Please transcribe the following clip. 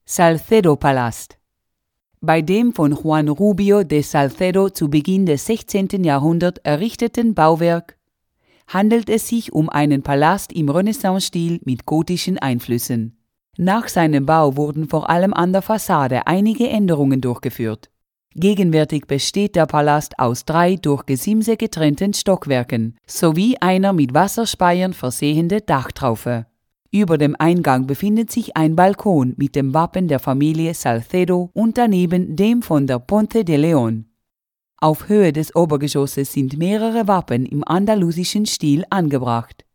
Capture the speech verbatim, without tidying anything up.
Salcedo-Palast. Bei dem von Juan Rubio de Salcedo zu Beginn des sechzehnten Jahrhunderts errichteten Bauwerk handelt es sich um einen Palast im Renaissance-Stil mit gotischen Einflüssen. Nach seinem Bau wurden vor allem an der Fassade einige Änderungen durchgeführt. Gegenwärtig besteht der Palast aus drei durch Gesimse getrennten Stockwerken sowie einer mit Wasserspeiern versehene Dachtraufe. Über dem Eingang befindet sich ein Balkon mit dem Wappen der Familie Salcedo und daneben dem von der Ponce de León. Auf Höhe des Obergeschosses sind mehrere Wappen im andalusischen Stil angebracht.